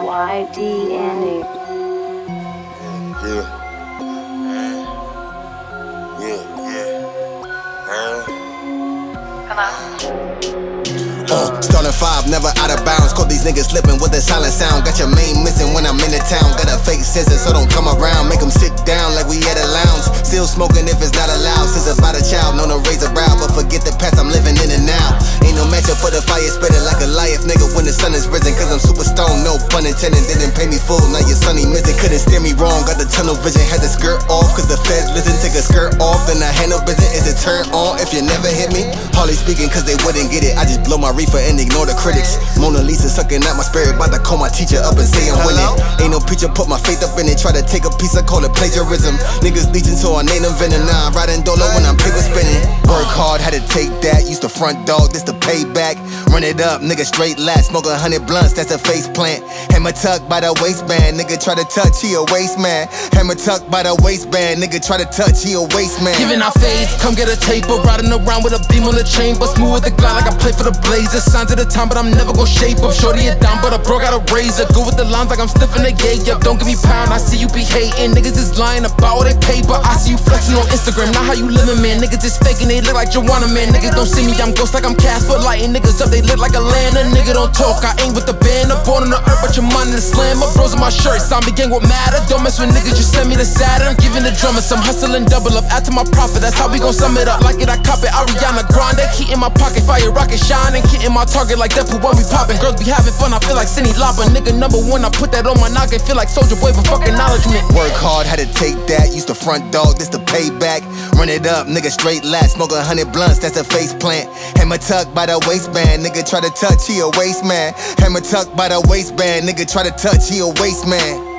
YDNA. Starting 5, never out of bounds. Caught these niggas slipping with a silent sound. Got your main missing when I'm in the town. Got a fake scissor, so don't come around. Make them sit down like we at a lounge. Still smoking if it's not allowed. Since about a child, known to raise a brow. But forget the past, I'm living in and now. Ain't no matchup for the fire, spitting like a Goliath nigga when the sun is risen. Cause I'm super stoned, no pun intended. Didn't pay me full, now your sonny missing. Couldn't steer me wrong, got the tunnel vision. Had the skirt off, cause the feds listen. Take a skirt off, then I handle business. Is it turn on if you never hit me? Hardly speaking cause they wouldn't get it. I just blow my reefer and ignore the critics. Mona Lisa sucking at my spirit, bout to call my teacher up and say I'm winning. Ain't no preacher, put my faith up in it. Try to take a piece, I call it plagiarism. Niggas leeching, so I name them venom. Now I'm riding dolo when I'm paper spinning. Work hard, had to take that. Used to front dog, this the payback. Run it up, nigga straight last. Smoke 100 blunts, that's a face plant. Hammer tucked by the waistband, nigga try to touch, he a waste man. Hammer tucked by the waistband, nigga try to touch, he a waste man. Giving out fades, come get a taper. Riding around with a beam on the chain, but smooth with the glide like I play for the Blazers. Signs of the time, but I'm never gon' shape up. Shorty it down, but a bro got a razor. Go with the lines like I'm sniffing the gay up. Don't give me pound, I see you be hating. Niggas is lying about what they paper. I see you flexing on Instagram, not how you living, man. Niggas is faking, they look like Joanna, man. Niggas don't see me, I'm ghost like I'm cast for lighting niggas up. They look like Atlanta, nigga don't talk. I ain't with the band, I'm born on the earth, but your mind in the slam. My bros in my shirt, zombie gang what matter. Don't mess with niggas, just send me the Saturn. I'm giving the drummer some hustle and double up. Add to my profit, that's how we gon' sum it up. Like it, I cop it, Ariana Grande. Key in my pocket, fire rocket shining. Key in my target like Deadpool when we poppin'. Girls be having fun, I feel like Cindy Lauper. Nigga number one, I put that on my noggin. Feel like Soulja Boy for fuck acknowledgement. Work hard, had to take that. Used to front dog, this the payback. Run it up, nigga straight last. Smoke 100 blunts, that's a face plant. Hammer tucked by the waistband, nigga try to touch, he a waste man. Hammer tucked by the waistband, nigga try to touch, he a waste man.